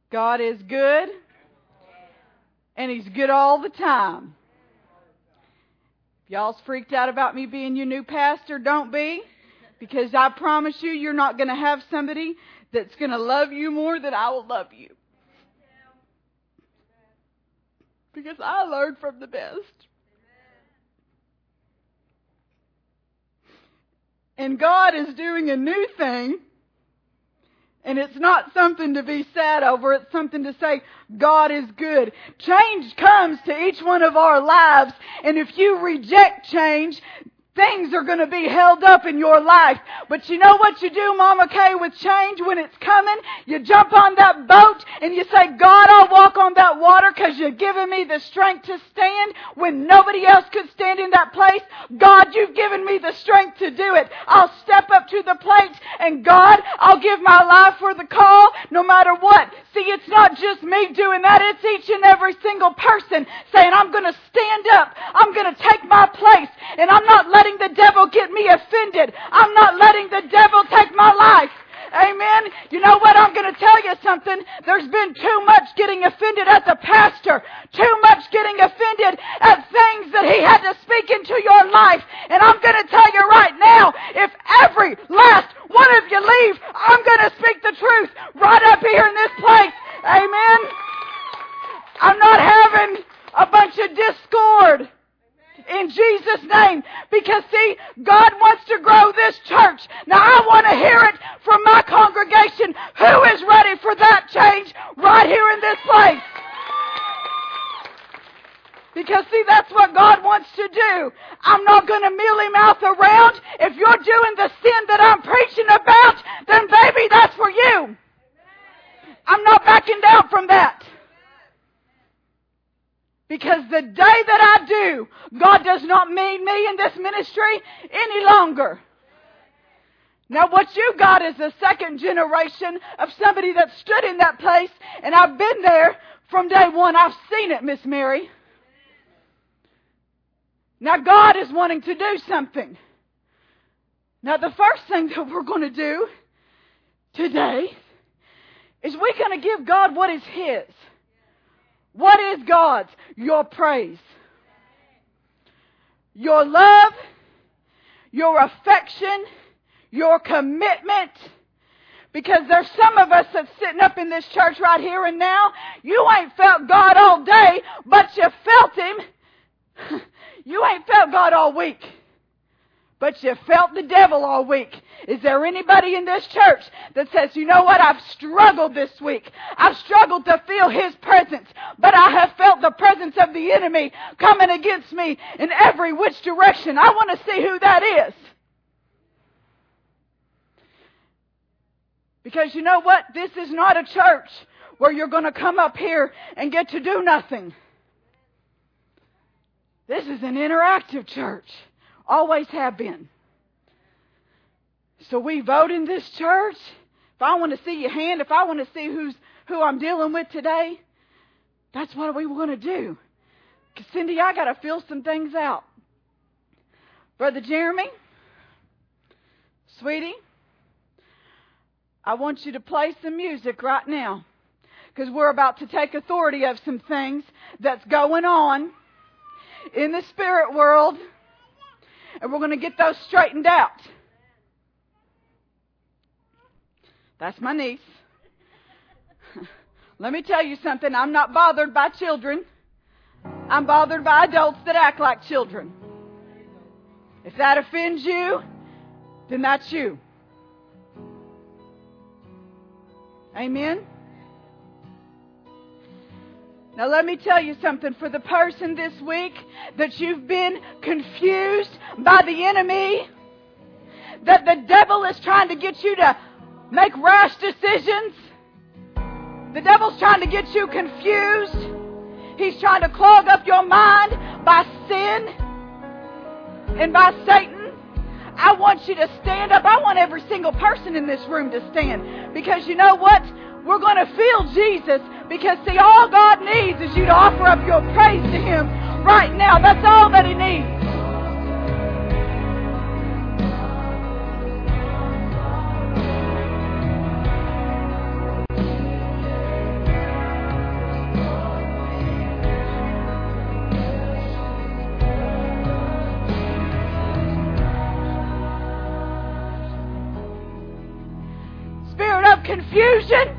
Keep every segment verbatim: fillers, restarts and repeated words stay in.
God is good, and He's good all the time. If y'all's freaked out about me being your new pastor, don't be. Because I promise you, you're not going to have somebody that's going to love you more than I will love you. Because I learned from the best. And God is doing a new thing. And it's not something to be sad over. It's something to say, God is good. Change comes to each one of our lives. And if you reject change, things are going to be held up in your life. But you know what you do, Mama Kay, with change when it's coming? You jump on that boat and you say, God, I'll walk on that water because you've given me the strength to stand when nobody else could stand in that place. God, you've given me the strength to do it. I'll step up to the plate and God, I'll give my life for the call no matter what. See, it's not just me doing that. It's each and every single person saying, I'm going to stand up. I'm going to take my place and I'm not letting the devil get me offended. I'm not letting the devil take my life. Amen. You know what? I'm going to tell you something. There's been too much getting offended at the pastor. Too much getting offended at things that he had to speak into your life. And I'm going to tell you right now, if every last one of you leave, I'm going to speak the truth right up here in this place. Amen. I'm not having a bunch of discord. In Jesus' name. Because see, God wants to grow this church. Now I want to hear it from my congregation. Who is ready for that change right here in this place? Because see, that's what God wants to do. I'm not going to mealy mouth around. If you're doing the sin that I'm preaching about, then baby, that's for you. I'm not backing down from that. Because the day that I do, God does not mean me in this ministry any longer. Now what you got is the second generation of somebody that stood in that place, and I've been there from day one. I've seen it, Miss Mary. Now God is wanting to do something. Now the first thing that we're going to do today is we're going to give God what is His. What is God's? Your praise. Your love. Your affection. Your commitment. Because there's some of us that's sitting up in this church right here and now. You ain't felt God all day, but you felt Him. You ain't felt God all week, but you felt the devil all week. Is there anybody in this church that says, you know what, I've struggled this week. I've struggled to feel His presence, but I have felt the presence of the enemy coming against me in every which direction. I want to see who that is. Because you know what? This is not a church where you're going to come up here and get to do nothing. This is an interactive church. Always have been. So we vote in this church. If I want to see your hand, if I want to see who's who I'm dealing with today, that's what we want to do. Because Cindy, I got to fill some things out. Brother Jeremy, sweetie, I want you to play some music right now. Because we're about to take authority of some things that's going on in the spirit world. And we're going to get those straightened out. That's my niece. Let me tell you something. I'm not bothered by children. I'm bothered by adults that act like children. If that offends you, then that's you. Amen? Now let me tell you something. For the person this week that you've been confused by the enemy, that the devil is trying to get you to make rash decisions. The devil's trying to get you confused. He's trying to clog up your mind by sin and by Satan. I want you to stand up. I want every single person in this room to stand. Because you know what? We're going to feel Jesus. Because see, all God needs is you to offer up your praise to Him right now. That's all that He needs. confusion,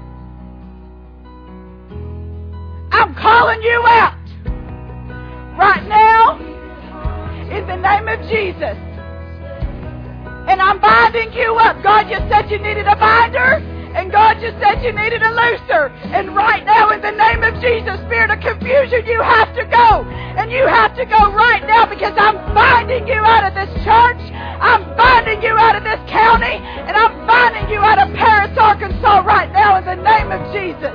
I'm calling you out right now in the name of Jesus. And I'm binding you up. God, you said you needed a binder, and God, you said you needed a looser. And right now, in the name of Jesus, spirit of confusion, you have to go. And you have to go right now, because I'm binding you out of this church. I'm binding you out of this county. And I'm binding you out of Paris, Arkansas right now in the name of Jesus.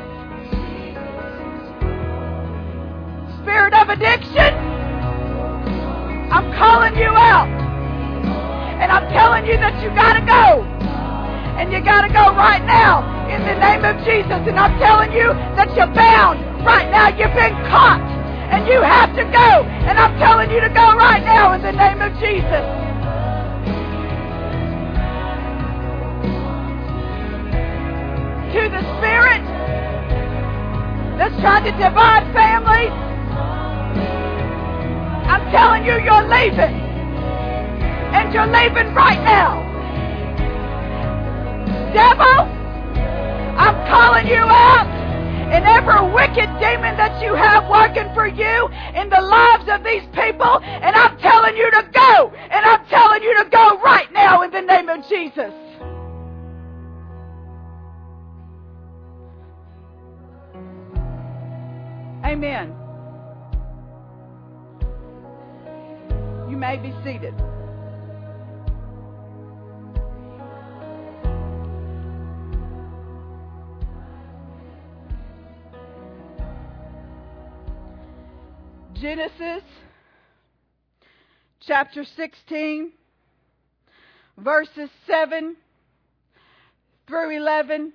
Spirit of addiction, I'm calling you out. And I'm telling you that you got to go. And you got to go right now in the name of Jesus. And I'm telling you that you're bound right now. You've been caught. And you have to go. And I'm telling you to go right now in the name of Jesus. To the spirit that's trying to divide families, I'm telling you, you're leaving. And you're leaving right now. Devil, I'm calling you out. And every wicked demon that you have working for you in the lives of these people, and I'm telling you to go. And I'm telling you to go right now in the name of Jesus. Amen. You may be seated. Genesis chapter sixteen, verses seven through eleven.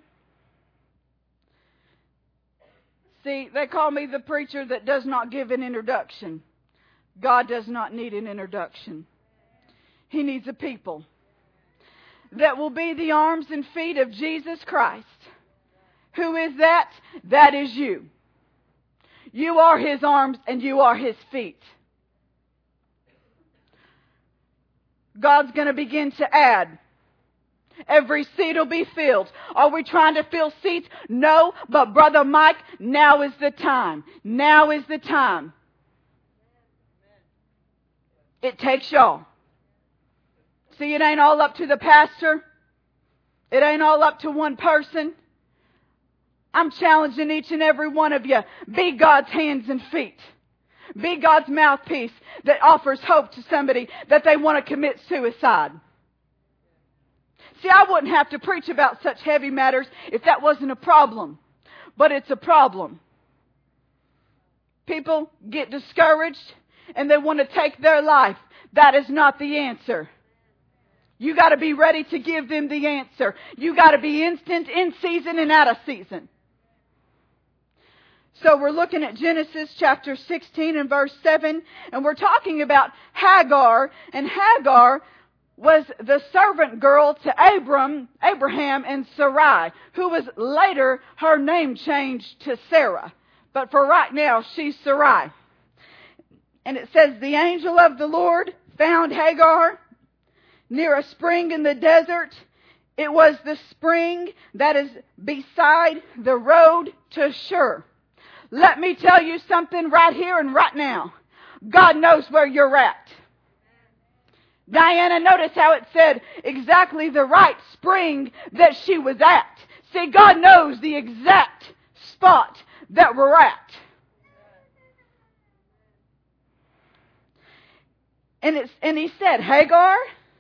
See, they call me the preacher that does not give an introduction. God does not need an introduction. He needs a people that will be the arms and feet of Jesus Christ. Who is that? That is you. You are His arms and you are His feet. God's going to begin to add. Every seat will be filled. Are we trying to fill seats? No, but Brother Mike, now is the time. Now is the time. It takes y'all. See, it ain't all up to the pastor. It ain't all up to one person. I'm challenging each and every one of you. Be God's hands and feet. Be God's mouthpiece that offers hope to somebody that they want to commit suicide. See, I wouldn't have to preach about such heavy matters if that wasn't a problem. But it's a problem. People get discouraged and they want to take their life. That is not the answer. You got to be ready to give them the answer. You got to be instant, in season, and out of season. So we're looking at Genesis chapter sixteen and verse seven, and we're talking about Hagar. And Hagar was the servant girl to Abram, Abraham and Sarai, who was later her name changed to Sarah. But for right now, she's Sarai. And it says, the angel of the Lord found Hagar near a spring in the desert. It was the spring that is beside the road to Shur. Let me tell you something right here and right now. God knows where you're at. Diana, notice how it said exactly the right spring that she was at. See, God knows the exact spot that we're at. And it's and he said, Hagar,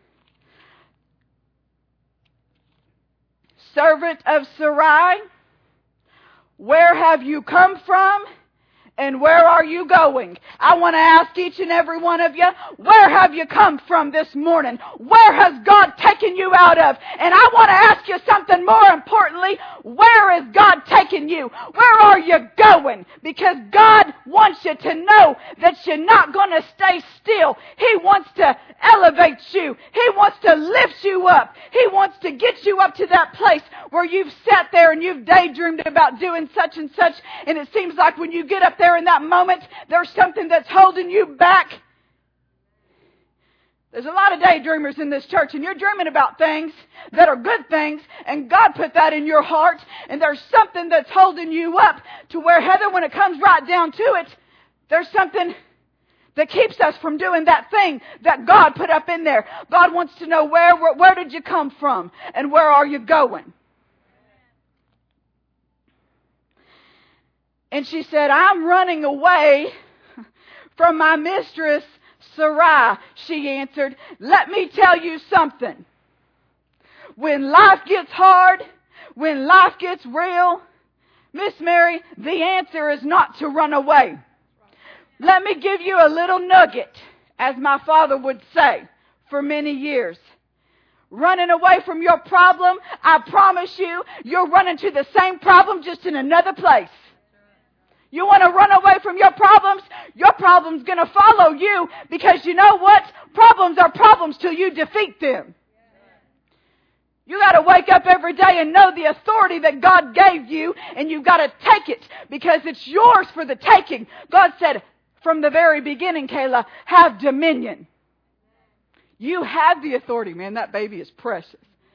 servant of Sarai, where have you come from? And where are you going? I want to ask each and every one of you, where have you come from this morning? Where has God taken you out of? And I want to ask you something more importantly, where is God taking you? Where are you going? Because God wants you to know that you're not going to stay still. He wants to elevate you. He wants to lift you up. He wants to get you up to that place where you've sat there and you've daydreamed about doing such and such, and it seems like when you get up there in that moment, there's something that's holding you back. There's a lot of daydreamers in this church, and you're dreaming about things that are good things, and God put that in your heart, and there's something that's holding you up to where, Heather, when it comes right down to it, there's something that keeps us from doing that thing that God put up in there. God wants to know where, where, where did you come from, and where are you going? And she said, I'm running away from my mistress, Sarai. She answered, let me tell you something. When life gets hard, when life gets real, Miss Mary, the answer is not to run away. Let me give you a little nugget, as my father would say for many years. Running away from your problem, I promise you, you're running to the same problem, just in another place. You want to run away from your problems? Your problem's going to follow you, because you know what? Problems are problems till you defeat them. You got to wake up every day and know the authority that God gave you, and you've got to take it, because it's yours for the taking. God said from the very beginning, Kayla, have dominion. You have the authority. Man, that baby is precious.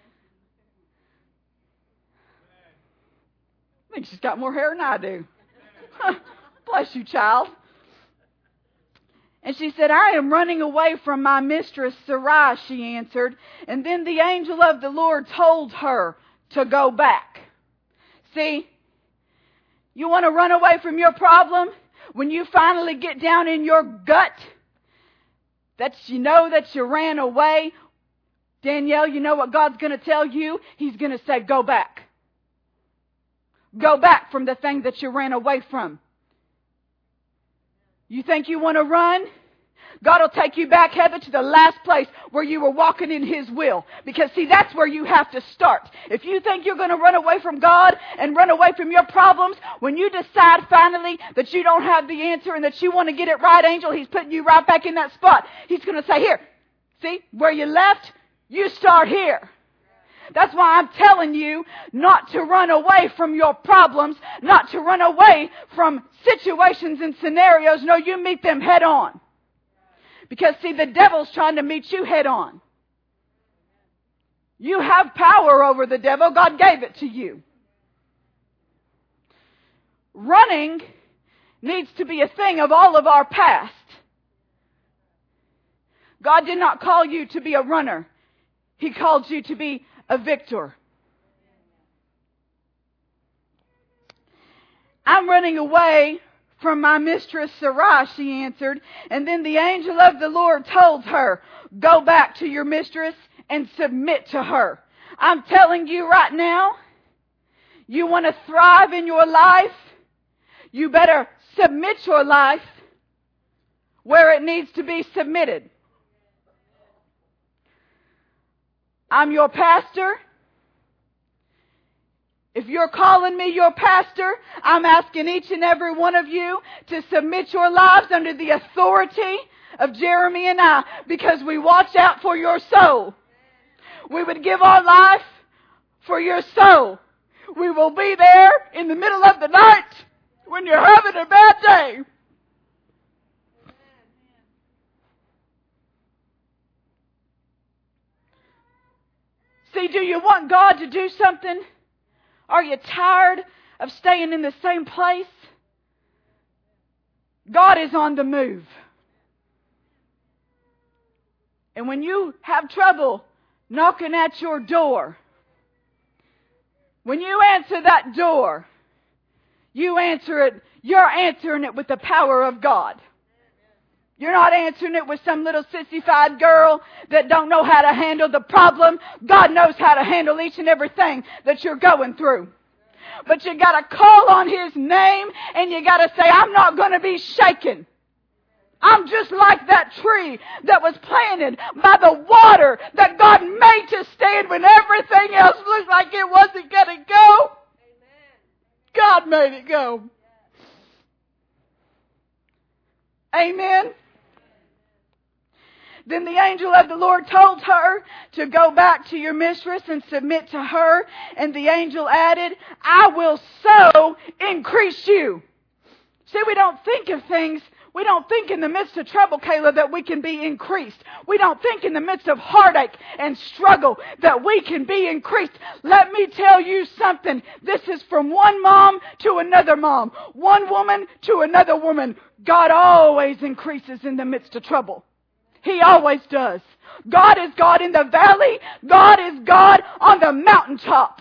I think she's got more hair than I do. Bless you, child. And she said, I am running away from my mistress Sarai, she answered. And then the angel of the Lord told her to go back. See, you want to run away from your problem? When you finally get down in your gut that you know that you ran away, Danielle, you know what God's going to tell you? He's going to say, go back. Go back from the thing that you ran away from. You think you want to run? God will take you back, Heather, to the last place where you were walking in His will. Because, see, that's where you have to start. If you think you're going to run away from God and run away from your problems, when you decide finally that you don't have the answer and that you want to get it right, angel, He's putting you right back in that spot. He's going to say, here, see, where you left, you start here. That's why I'm telling you not to run away from your problems, not to run away from situations and scenarios. No, you meet them head on. Because, see, the devil's trying to meet you head on. You have power over the devil. God gave it to you. Running needs to be a thing of all of our past. God did not call you to be a runner. He called you to be a victor. I'm running away from my mistress Sarai, she answered. And then the angel of the Lord told her, go back to your mistress and submit to her. I'm telling you right now, you want to thrive in your life, you better submit your life where it needs to be submitted. I'm your pastor. If you're calling me your pastor, I'm asking each and every one of you to submit your lives under the authority of Jeremy and I, because we watch out for your soul. We would give our life for your soul. We will be there in the middle of the night when you're having a bad day. See, do you want God to do something? Are you tired of staying in the same place? God is on the move. And when you have trouble knocking at your door, when you answer that door, you answer it, you're answering it with the power of God. You're not answering it with some little sissified girl that don't know how to handle the problem. God knows how to handle each and everything that you're going through. But you got to call on His name, and you got to say, I'm not going to be shaken. I'm just like that tree that was planted by the water that God made to stand when everything else looked like it wasn't going to go. God made it go. Amen. Then the angel of the Lord told her to go back to your mistress and submit to her. And the angel added, I will so increase you. See, we don't think of things We don't think in the midst of trouble, Kayla, that we can be increased. We don't think in the midst of heartache and struggle that we can be increased. Let me tell you something. This is from one mom to another mom, one woman to another woman. God always increases in the midst of trouble. He always does. God is God in the valley. God is God on the mountaintop.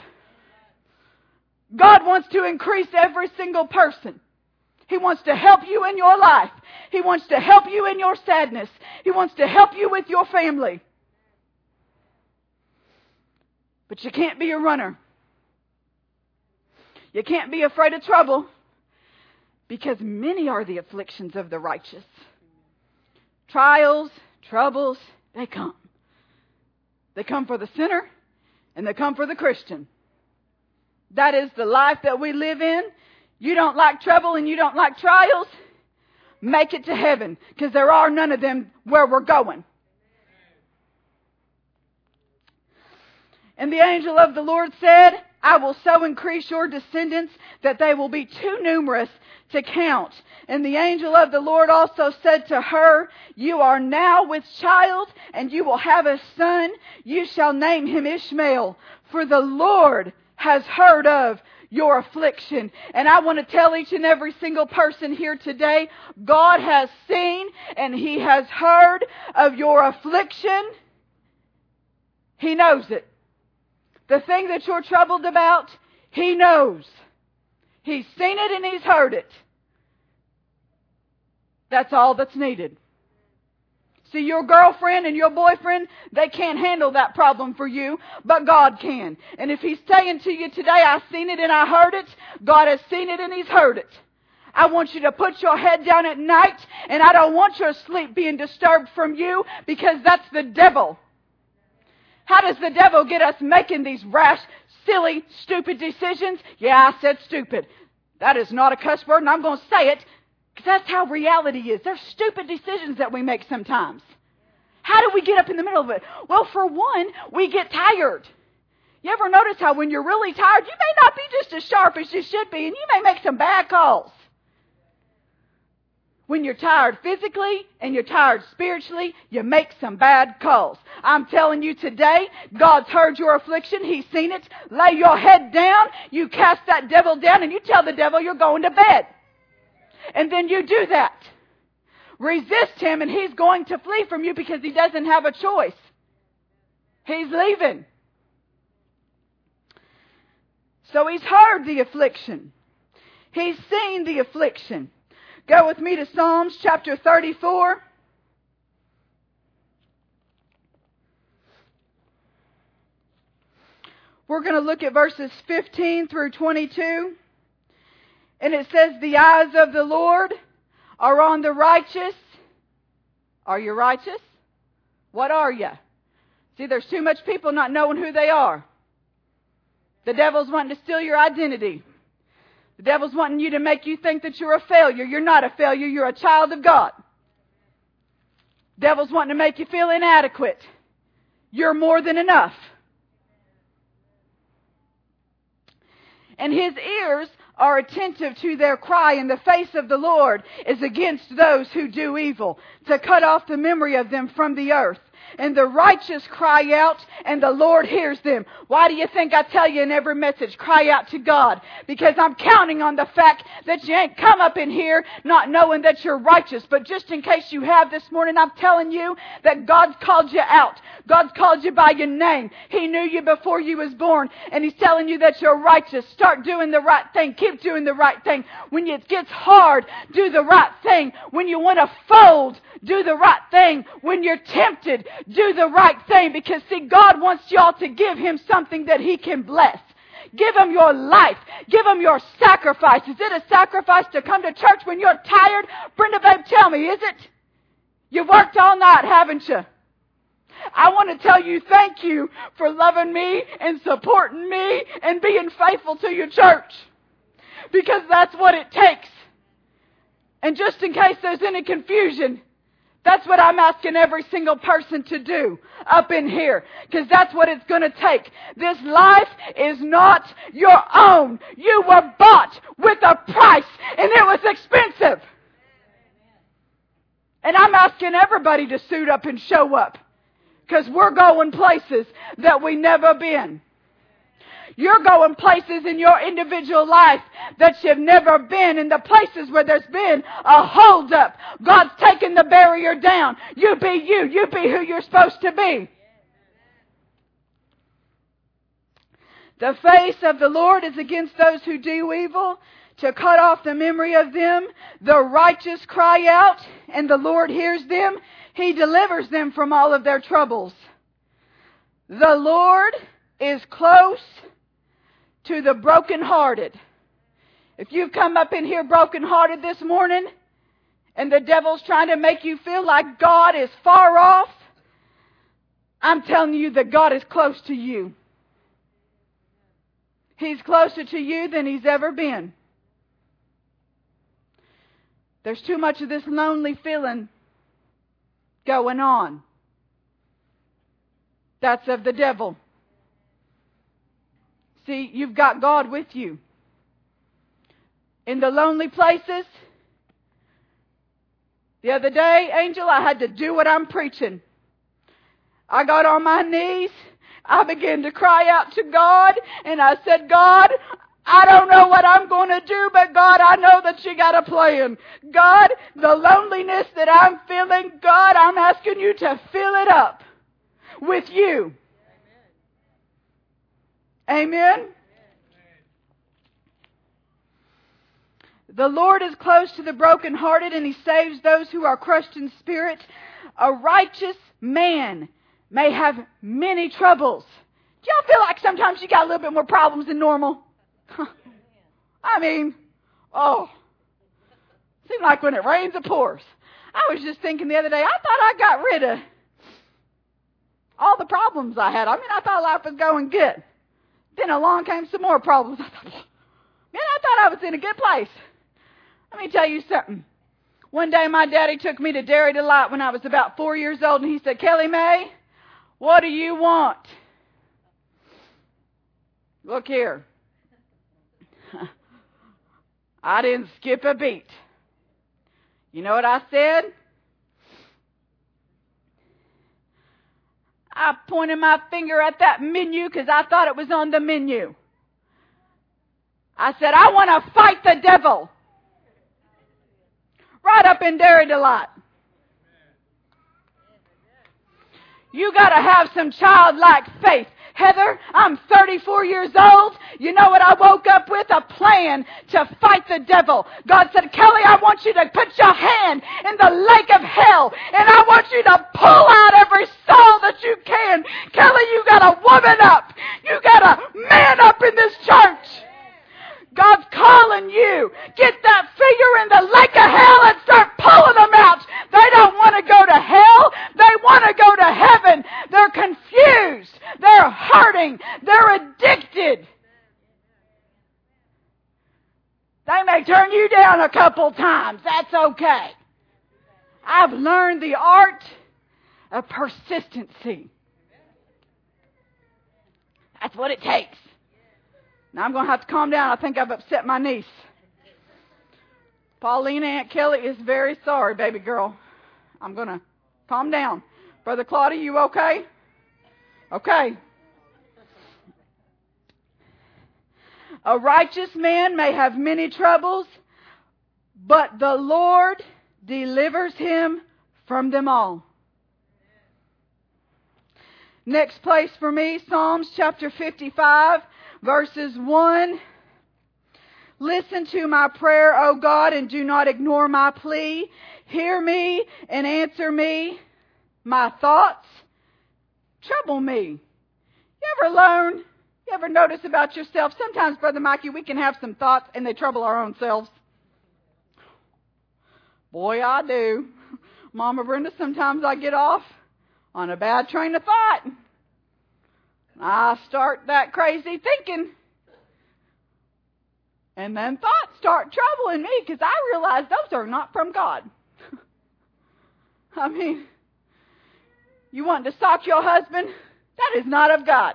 God wants to increase every single person. He wants to help you in your life. He wants to help you in your sadness. He wants to help you with your family. But you can't be a runner. You can't be afraid of trouble, because many are the afflictions of the righteous. Trials, troubles, they come. They come for the sinner, and they come for the Christian. That is the life that we live in. You don't like trouble and you don't like trials? Make it to heaven, because there are none of them where we're going. And the angel of the Lord said, I will so increase your descendants that they will be too numerous to count. And the angel of the Lord also said to her, you are now with child, and you will have a son. You shall name him Ishmael, for the Lord has heard of your affliction. And I want to tell each and every single person here today, God has seen and He has heard of your affliction. He knows it. The thing that you're troubled about, He knows. He's seen it and He's heard it. That's all that's needed. See, your girlfriend and your boyfriend, they can't handle that problem for you, but God can. And if He's saying to you today, I've seen it and I heard it, God has seen it and He's heard it. I want you to put your head down at night, and I don't want your sleep being disturbed from you, because that's the devil. How does the devil get us making these rash, silly, stupid decisions? Yeah, I said stupid. That is not a cuss word, and I'm going to say it, because that's how reality is. There's stupid decisions that we make sometimes. How do we get up in the middle of it? Well, for one, we get tired. You ever notice how when you're really tired, you may not be just as sharp as you should be, and you may make some bad calls. When you're tired physically and you're tired spiritually, you make some bad calls. I'm telling you today, God's heard your affliction. He's seen it. Lay your head down. You cast that devil down, and you tell the devil you're going to bed. And then you do that. Resist him, and he's going to flee from you, because he doesn't have a choice. He's leaving. So He's heard the affliction. He's seen the affliction. Go with me to Psalms chapter thirty-four. We're going to look at verses fifteen through twenty-two. And it says, the eyes of the Lord are on the righteous. Are you righteous? What are you? See, there's too much people not knowing who they are. The devil's wanting to steal your identity. The devil's wanting you to make you think that you're a failure. You're not a failure. You're a child of God. The devil's wanting to make you feel inadequate. You're more than enough. And His ears are attentive to their cry, and the face of the Lord is against those who do evil, to cut off the memory of them from the earth. And the righteous cry out, and the Lord hears them. Why do you think I tell you in every message, cry out to God? Because I'm counting on the fact that you ain't come up in here not knowing that you're righteous. But just in case you have this morning, I'm telling you that God's called you out. God's called you by your name. He knew you before you was born, and He's telling you that you're righteous. Start doing the right thing. Keep doing the right thing. When it gets hard, do the right thing. When you want to fold, do the right thing. When you're tempted, do the right thing. Because see, God wants y'all to give Him something that He can bless. Give Him your life. Give Him your sacrifice. Is it a sacrifice to come to church when you're tired? Brenda, babe, tell me, is it? You've worked all night, haven't you? I want to tell you thank you for loving me and supporting me and being faithful to your church. Because that's what it takes. And just in case there's any confusion, that's what I'm asking every single person to do up in here. Because that's what it's going to take. This life is not your own. You were bought with a price, and it was expensive. asking everybody to suit up and show up. Because we're going places that we never been. You're going places in your individual life that you've never been. In the places where there's been a holdup, God's taken the barrier down. You be you. You be who you're supposed to be. The face of the Lord is against those who do evil, to cut off the memory of them. The righteous cry out, and the Lord hears them. He delivers them from all of their troubles. The Lord is close to the brokenhearted. If you've come up in here brokenhearted this morning, and the devil's trying to make you feel like God is far off, I'm telling you that God is close to you. He's closer to you than He's ever been. There's too much of this lonely feeling going on. That's of the devil. See, you've got God with you. In the lonely places, the other day, Angel, I had to do what I'm preaching. I got on my knees. I began to cry out to God, and I said, God, I don't know what I'm going to do, but God, I know that you got a plan. God, the loneliness that I'm feeling, God, I'm asking you to fill it up with you. Amen? Amen? The Lord is close to the brokenhearted, and He saves those who are crushed in spirit. A righteous man may have many troubles. Do y'all feel like sometimes you got a little bit more problems than normal? I mean, oh, seems like when it rains it pours. I was just thinking the other day, I thought I got rid of all the problems I had. I mean, I thought life was going good. Then along came some more problems. I thought, man, I thought I was in a good place. Let me tell you something. One day my daddy took me to Dairy Delight when I was about four years old, and he said, Kelly May, what do you want? Look here. I didn't skip a beat. You know what I said? I pointed my finger at that menu because I thought it was on the menu. I said, I want to fight the devil. Right up in Dairy Delight. You got to have some childlike faith. Heather, I'm thirty-four years old. You know what I woke up with? A plan to fight the devil. God said, Kelly, I want you to put your hand in the lake of hell, and I want you to pull out every soul that you can. Kelly, you got to woman up. You got to man up in this church. God's calling you. Get that finger in the lake of hell and start pulling them out. They don't want to go to hell. They want to go to heaven. They're confused. They're hurting. They're addicted. They may turn you down a couple times. That's okay. I've learned the art of persistency. That's what it takes. Now I'm going to have to calm down. I think I've upset my niece. Paulina, Aunt Kelly is very sorry, baby girl. I'm going to calm down. Brother Claudia, you okay? Okay. A righteous man may have many troubles, but the Lord delivers him from them all. Next place for me, Psalms chapter fifty-five. Verses one, listen to my prayer, O God, and do not ignore my plea. Hear me and answer me. My thoughts trouble me. You ever learn, you ever notice about yourself? Sometimes, Brother Mikey, we can have some thoughts and they trouble our own selves. Boy, I do. Mama Brenda, sometimes I get off on a bad train of thought. I start that crazy thinking. And then thoughts start troubling me because I realize those are not from God. I mean, you want to stalk your husband? That is not of God.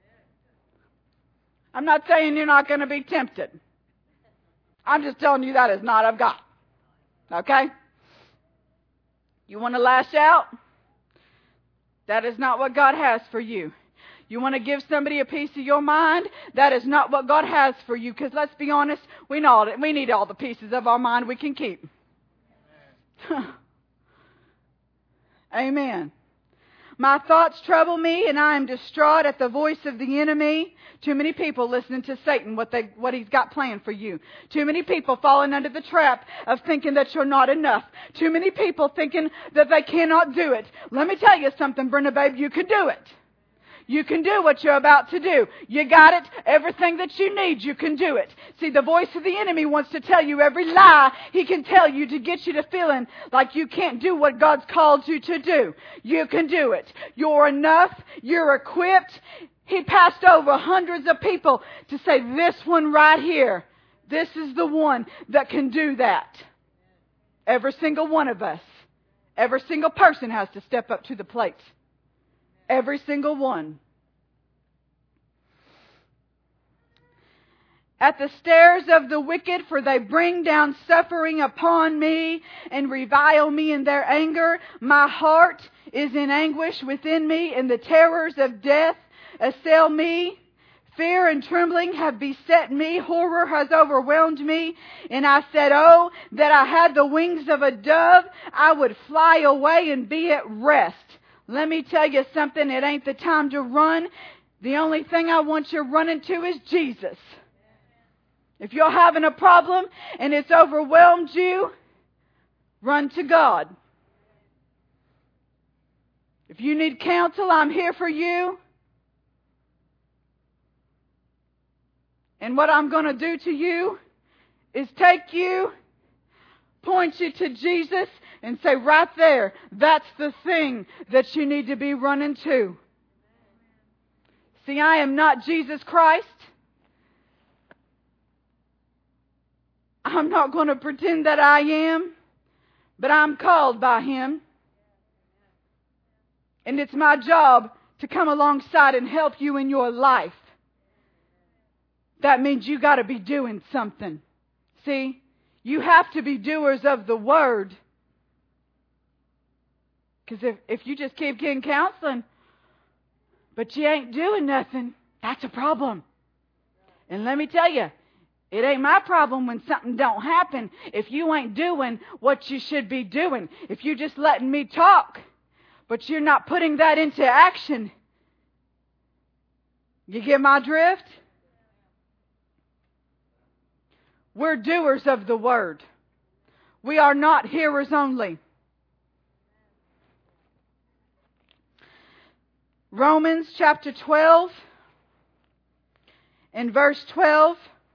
I'm not saying you're not going to be tempted. I'm just telling you that is not of God. Okay? You want to lash out? That is not what God has for you. You want to give somebody a piece of your mind? That is not what God has for you. Because let's be honest, we know it. We need all the pieces of our mind we can keep. Amen. Amen. My thoughts trouble me, and I am distraught at the voice of the enemy. Too many people listening to Satan, what they, what he's got planned for you. Too many people falling under the trap of thinking that you're not enough. Too many people thinking that they cannot do it. Let me tell you something, Brenda, babe, you can do it. You can do what you're about to do. You got it. Everything that you need, you can do it. See, the voice of the enemy wants to tell you every lie he can tell you to get you to feeling like you can't do what God's called you to do. You can do it. You're enough. You're equipped. He passed over hundreds of people to say, this one right here, this is the one that can do that. Every single one of us, every single person has to step up to the plate. Every single one. At the stairs of the wicked, for they bring down suffering upon me and revile me in their anger. My heart is in anguish within me, and the terrors of death assail me. Fear and trembling have beset me. Horror has overwhelmed me. And I said, oh, that I had the wings of a dove. I would fly away and be at rest. Let me tell you something. It ain't the time to run. The only thing I want you running to is Jesus. If you're having a problem and it's overwhelmed you, run to God. If you need counsel, I'm here for you. And what I'm going to do to you is take you, point you to Jesus, and say, right there, that's the thing that you need to be running to. See, I am not Jesus Christ. I'm not going to pretend that I am, but I'm called by Him. And it's my job to come alongside and help you in your life. That means you got to be doing something. See, you have to be doers of the Word. Because if, if you just keep getting counseling, but you ain't doing nothing, that's a problem. And let me tell you, it ain't my problem when something don't happen if you ain't doing what you should be doing. If you're just letting me talk, but you're not putting that into action. You get my drift? We're doers of the Word. We are not hearers only. Romans chapter twelve and verse twelve.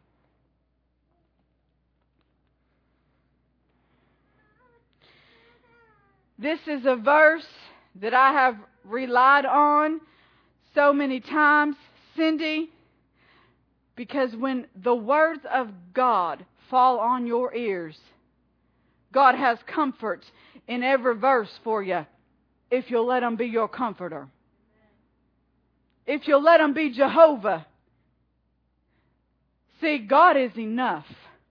This is a verse that I have relied on so many times, Cindy, because when the words of God fall on your ears, God has comfort in every verse for you if you'll let Him be your comforter. If you'll let Him be Jehovah. See, God is enough.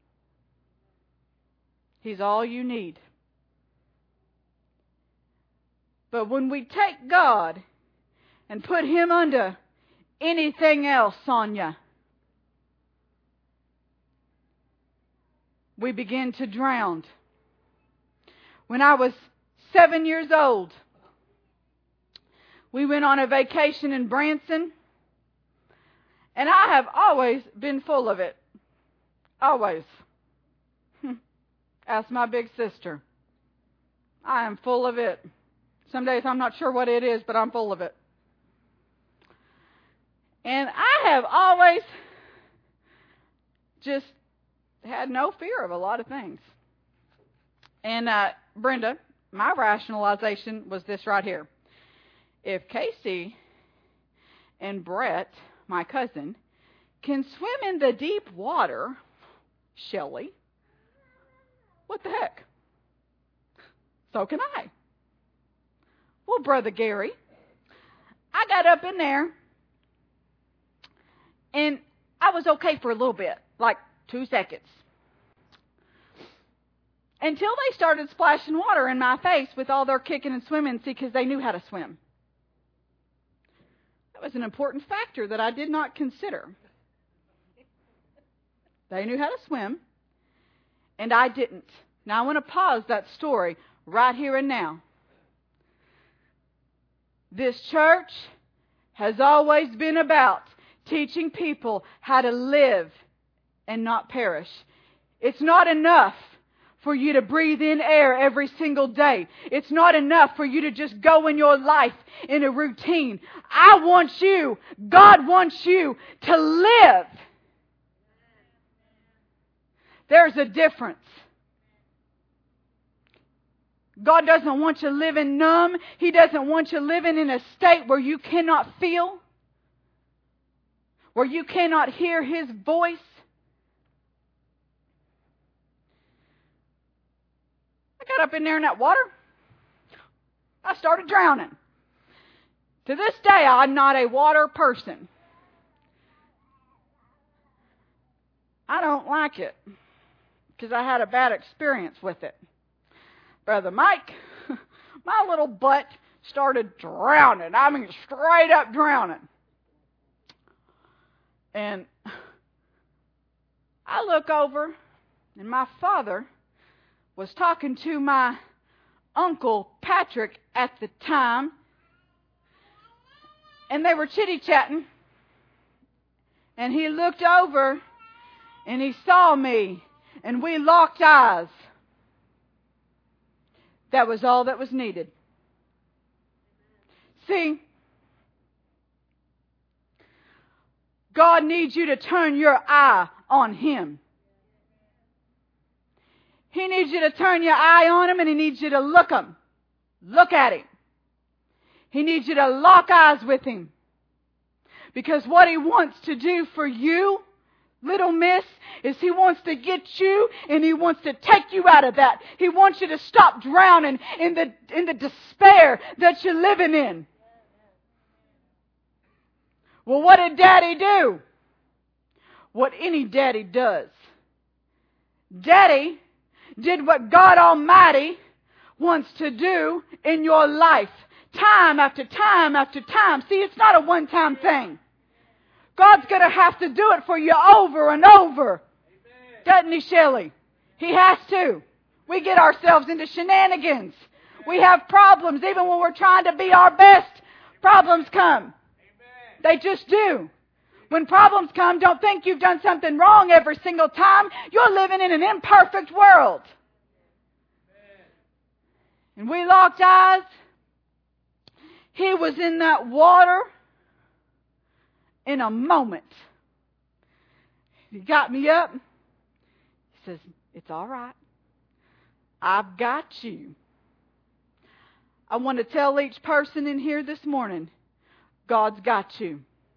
He's all you need. But when we take God and put Him under anything else on you, we begin to drown. When I was seven years old, we went on a vacation in Branson, and I have always been full of it. Always. Ask my big sister. I am full of it. Some days I'm not sure what it is, but I'm full of it. And I have always just had no fear of a lot of things. And uh, Brenda, my rationalization was this right here. If Casey and Brett, my cousin, can swim in the deep water, Shelley, what the heck? So can I. Well, Brother Gary, I got up in there, and I was okay for a little bit, like two seconds. Until they started splashing water in my face with all their kicking and swimming, see, because they knew how to swim. That was an important factor that I did not consider. They knew how to swim, and I didn't. Now I want to pause that story right here and now. This church has always been about teaching people how to live and not perish. It's not enough for you to breathe in air every single day. It's not enough for you to just go in your life in a routine. I want you, God wants you to live. There's a difference. God doesn't want you living numb. He doesn't want you living in a state where you cannot feel, where you cannot hear His voice. I got up in there in that water. I started drowning. To this day, I'm not a water person. I don't like it because I had a bad experience with it. Brother Mike, my little butt started drowning. I mean, straight up drowning. And I look over, and my father was talking to my Uncle Patrick at the time, and they were chitty-chatting, and he looked over, and he saw me, and we locked eyes. That was all that was needed. See, God needs you to turn your eye on Him. He needs you to turn your eye on Him, and He needs you to look Him. Look at Him. He needs you to lock eyes with Him. Because what He wants to do for you, little miss, is He wants to get you and He wants to take you out of that. He wants you to stop drowning in the, in the despair that you're living in. Well, what did Daddy do? What any daddy does. Daddy did what God Almighty wants to do in your life. Time after time after time. See, it's not a one-time thing. God's going to have to do it for you over and over. Amen. Doesn't He, Shelley? He has to. We get ourselves into shenanigans. Amen. We have problems. Even when we're trying to be our best, problems come. Amen. They just do. When problems come, don't think you've done something wrong every single time. You're living in an imperfect world. Amen. And we locked eyes. He was in that water in a moment. He got me up. He says, it's all right. I've got you. I want to tell each person in here this morning, God's got you.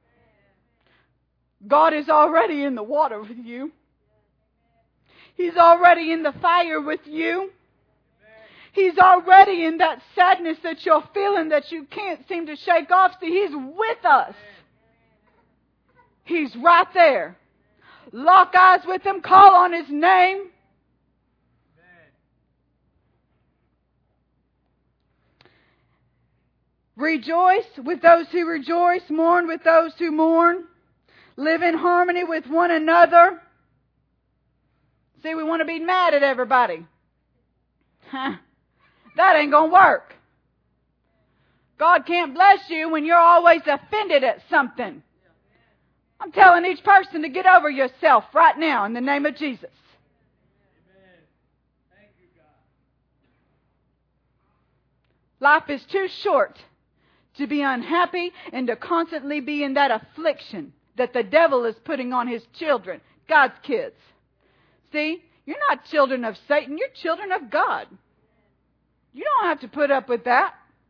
God is already in the water with you. He's already in the fire with you. He's already in that sadness that you're feeling that you can't seem to shake off. See, He's with us. He's right there. Lock eyes with Him. Call on His name. Rejoice with those who rejoice. Mourn with those who mourn. Live in harmony with one another. See, we want to be mad at everybody. Huh. That ain't going to work. God can't bless you when you're always offended at something. I'm telling each person to get over yourself right now in the name of Jesus. Amen. Thank you, God. Life is too short to be unhappy and to constantly be in that affliction that the devil is putting on his children, God's kids. See, you're not children of Satan, you're children of God. You don't have to put up with that.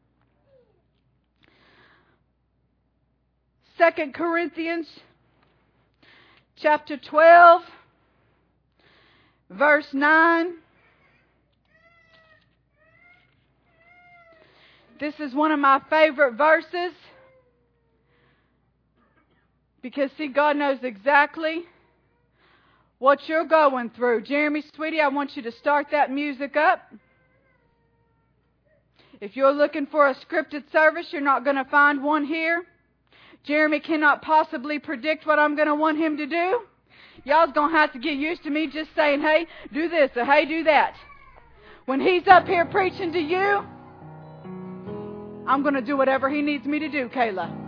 Second Corinthians chapter twelve, verse nine. This is one of my favorite verses. Because, see, God knows exactly what you're going through. Jeremy, sweetie, I want you to start that music up. If you're looking for a scripted service, you're not going to find one here. Jeremy cannot possibly predict what I'm going to want him to do. Y'all's going to have to get used to me just saying, hey, do this, or hey, do that. When he's up here preaching to you, I'm going to do whatever he needs me to do, Kayla.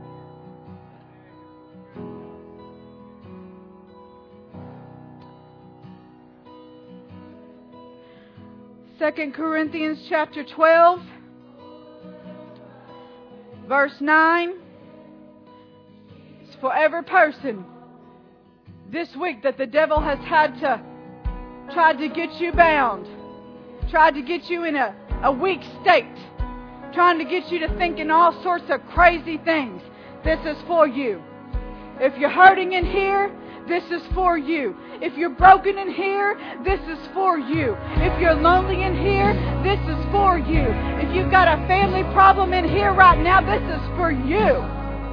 Second Corinthians chapter twelve, verse nine. It's for every person this week that the devil has had to try to get you bound, tried to get you in a, a weak state, trying to get you to thinking all sorts of crazy things. This is for you. If you're hurting in here, this is for you. If you're broken in here, this is for you. If you're lonely in here, this is for you. If you've got a family problem in here right now, this is for you.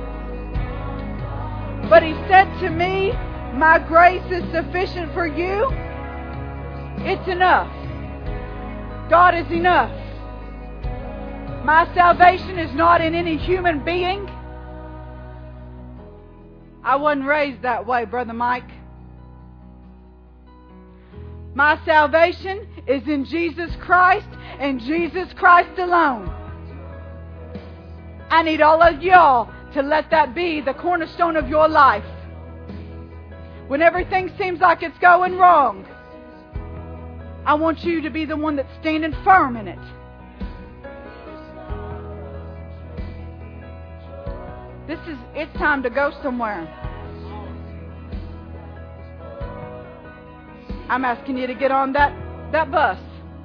But he said to me, my grace is sufficient for you. It's enough. God is enough. My salvation is not in any human being. I wasn't raised that way, Brother Mike. My salvation is in Jesus Christ and Jesus Christ alone. I need all of y'all to let that be the cornerstone of your life. When everything seems like it's going wrong, I want you to be the one that's standing firm in it. This is, it's time to go somewhere. I'm asking you to get on that, that bus.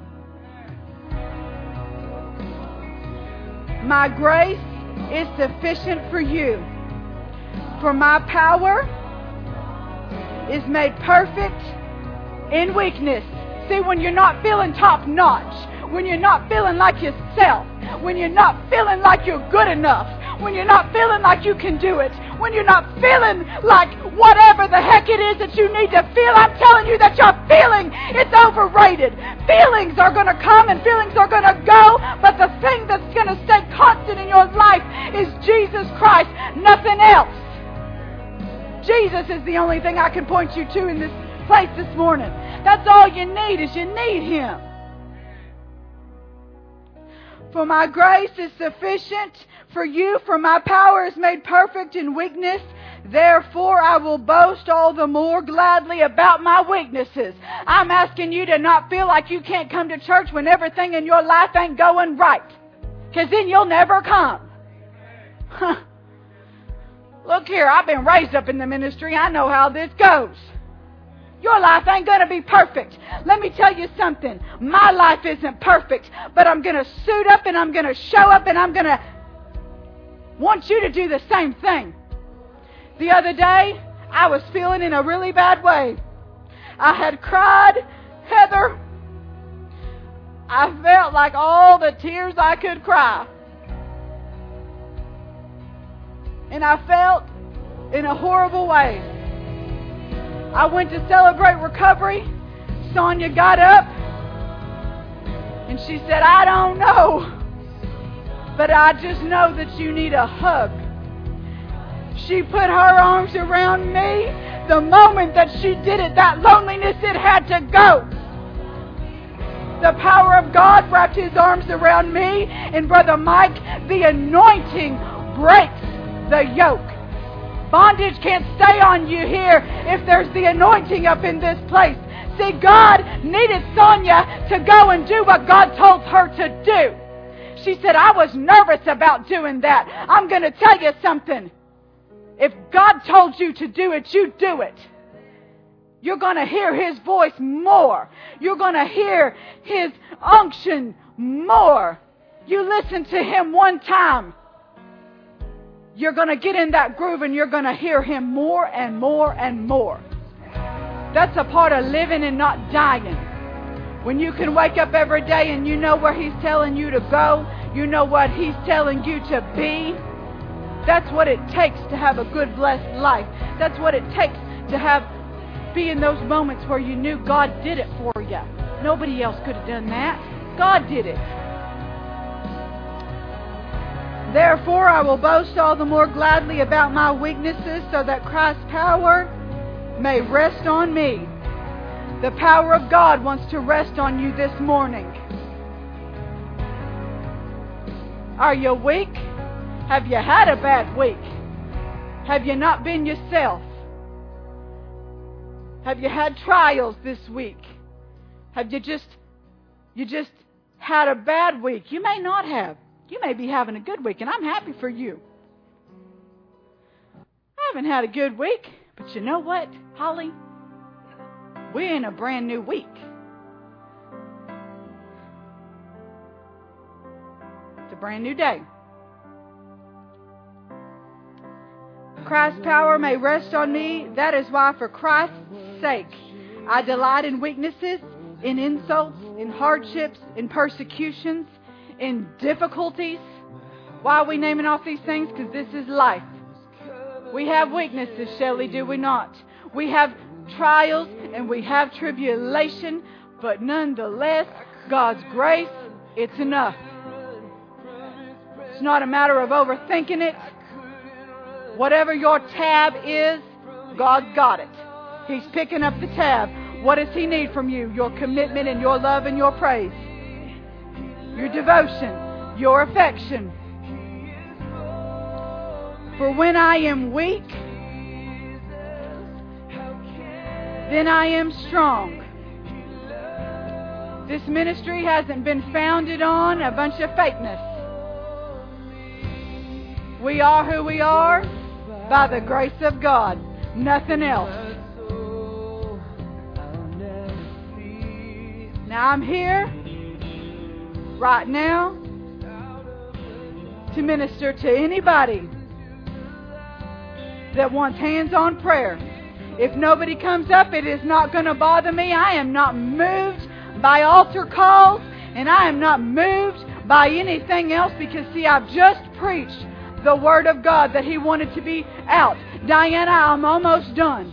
My grace is sufficient for you. For my power is made perfect in weakness. See, when you're not feeling top notch, when you're not feeling like yourself, when you're not feeling like you're good enough, when you're not feeling like you can do it, when you're not feeling like whatever the heck it is that you need to feel, I'm telling you that your feeling, it's overrated. Feelings are going to come and feelings are going to go, but the thing that's going to stay constant in your life is Jesus Christ, nothing else. Jesus is the only thing I can point you to in this place this morning. That's all you need, is you need Him. For my grace is sufficient for you, for my power is made perfect in weakness. Therefore, I will boast all the more gladly about my weaknesses. I'm asking you to not feel like you can't come to church when everything in your life ain't going right. Because then you'll never come. Huh. Look here, I've been raised up in the ministry. I know how this goes. Your life ain't going to be perfect. Let me tell you something. My life isn't perfect, but I'm going to suit up and I'm going to show up and I'm going to want you to do the same thing. The other day, I was feeling in a really bad way. I had cried, Heather. I felt like all the tears I could cry. And I felt in a horrible way. I went to celebrate recovery. Sonia got up and she said, I don't know, but I just know that you need a hug. She put her arms around me. The moment that she did it, that loneliness, it had to go. The power of God wrapped His arms around me. And Brother Mike, the anointing breaks the yoke. Bondage can't stay on you here if there's the anointing up in this place. See, God needed Sonia to go and do what God told her to do. She said, I was nervous about doing that. I'm going to tell you something. If God told you to do it, you do it. You're going to hear His voice more. You're going to hear His unction more. You listen to Him one time. You're going to get in that groove and you're going to hear Him more and more and more. That's a part of living and not dying. When you can wake up every day and you know where He's telling you to go, you know what He's telling you to be. That's what it takes to have a good, blessed life. That's what it takes to have be in those moments where you knew God did it for you. Nobody else could have done that. God did it. Therefore, I will boast all the more gladly about my weaknesses, so that Christ's power may rest on me. The power of God wants to rest on you this morning. Are you weak? Have you had a bad week? Have you not been yourself? Have you had trials this week? Have you just you just had a bad week? You may not have. You may be having a good week, and I'm happy for you. I haven't had a good week, but you know what, Holly? We're in a brand new week. It's a brand new day. Christ's power may rest on me. That is why, for Christ's sake, I delight in weaknesses, in insults, in hardships, in persecutions, in difficulties. Why are we naming off these things? Because this is life. We have weaknesses, Shelley, do we not? We have trials and we have tribulation, but nonetheless, God's grace, it's enough. It's not a matter of overthinking it. Whatever your tab is, God's got it. He's picking up the tab. What does He need from you? Your commitment and your love and your praise. Your devotion. Your affection. For when I am weak, then I am strong. This ministry hasn't been founded on a bunch of fakeness. We are who we are by the grace of God. Nothing else. Now I'm here right now to minister to anybody that wants hands-on prayer. If nobody comes up, it is not going to bother me. I am not moved by altar calls, and I am not moved by anything else, because, see, I've just preached the Word of God that He wanted to be out. Diana, I'm almost done.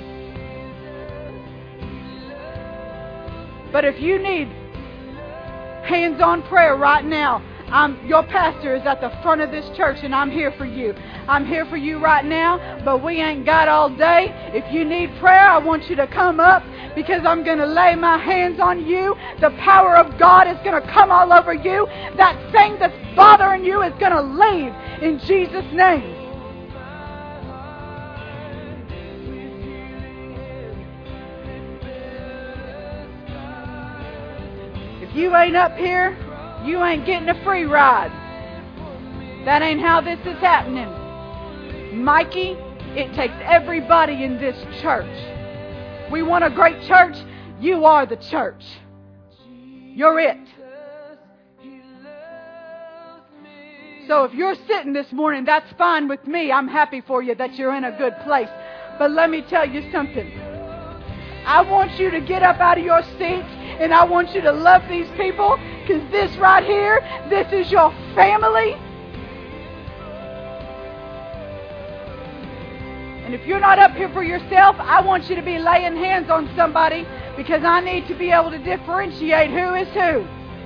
But if you need hands-on prayer right now, I'm, your pastor is at the front of this church, and I'm here for you. I'm here for you right now, but we ain't got all day. If you need prayer, I want you to come up, because I'm going to lay my hands on you. The power of God is going to come all over you. That thing that's bothering you is going to leave in Jesus' name. If you ain't up here, you ain't getting a free ride. That ain't how this is happening. Mikey, it takes everybody in this church. We want a great church. You are the church. You're it. So if you're sitting this morning, that's fine with me. I'm happy for you that you're in a good place. But let me tell you something. I want you to get up out of your seat, and I want you to love these people, because this right here, this is your family. And if you're not up here for yourself, I want you to be laying hands on somebody, because I need to be able to differentiate who is who.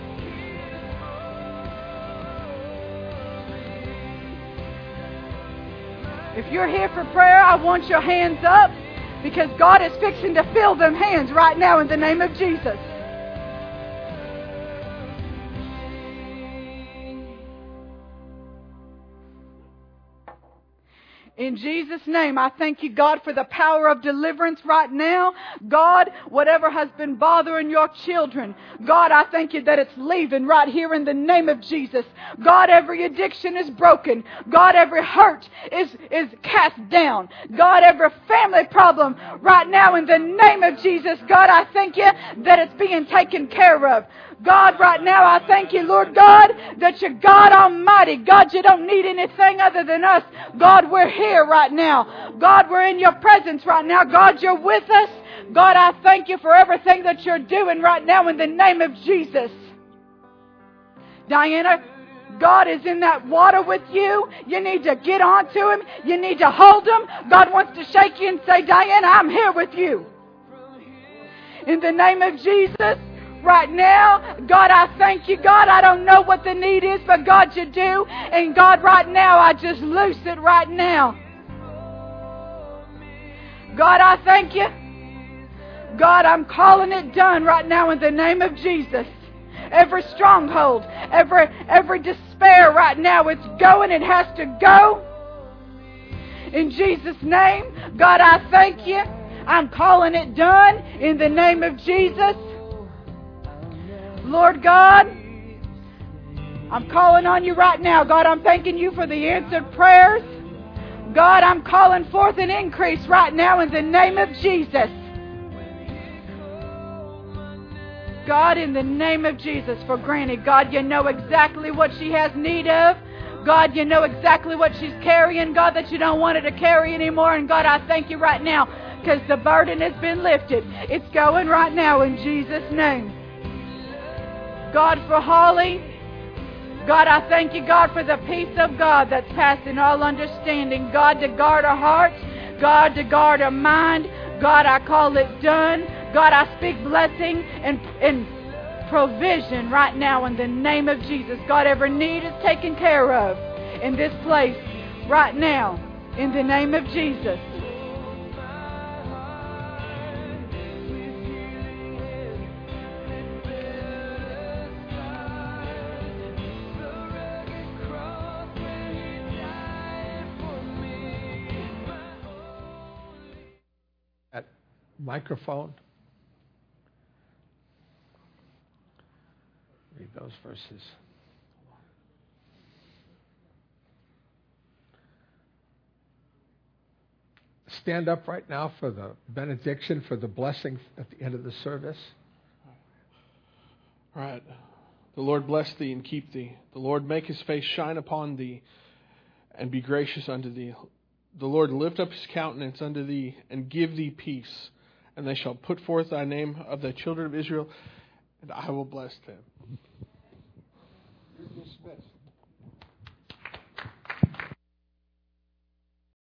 If you're here for prayer, I want your hands up, because God is fixing to fill them hands right now in the name of Jesus. In Jesus' name, I thank you, God, for the power of deliverance right now. God, whatever has been bothering your children, God, I thank you that it's leaving right here in the name of Jesus. God, every addiction is broken. God, every hurt is, is cast down. God, every family problem right now in the name of Jesus. God, I thank you that it's being taken care of. God, right now, I thank you, Lord God, that you're God Almighty. God, you don't need anything other than us. God, we're here right now. God, we're in your presence right now. God, you're with us. God, I thank you for everything that you're doing right now in the name of Jesus. Diana, God is in that water with you. You need to get onto Him. You need to hold Him. God wants to shake you and say, Diana, I'm here with you. In the name of Jesus, right now, God, I thank you. God, I don't know what the need is, but God, you do. And God, right now, I just loose it right now. God, I thank you. God, I'm calling it done right now in the name of Jesus. Every stronghold, every every despair right now, it's going. It has to go. In Jesus' name, God, I thank you. I'm calling it done in the name of Jesus. Lord God, I'm calling on you right now. God, I'm thanking you for the answered prayers. God, I'm calling forth an increase right now in the name of Jesus. God, in the name of Jesus, for Granny, God, you know exactly what she has need of. God, you know exactly what she's carrying. God, that you don't want her to carry anymore. And God, I thank you right now because the burden has been lifted. It's going right now in Jesus' name. God, for Holly, God, I thank you, God, for the peace of God that's passing all understanding. God, to guard her heart. God, to guard her mind. God, I call it done. God, I speak blessing and, and provision right now in the name of Jesus. God, every need is taken care of in this place right now in the name of Jesus. At microphone. Read those verses. Stand up right now for the benediction, for the blessing at the end of the service. All right. The Lord bless thee and keep thee. The Lord make his face shine upon thee and be gracious unto thee. The Lord lift up his countenance unto thee and give thee peace. And they shall put forth thy name of the children of Israel, and I will bless them. You're dismissed.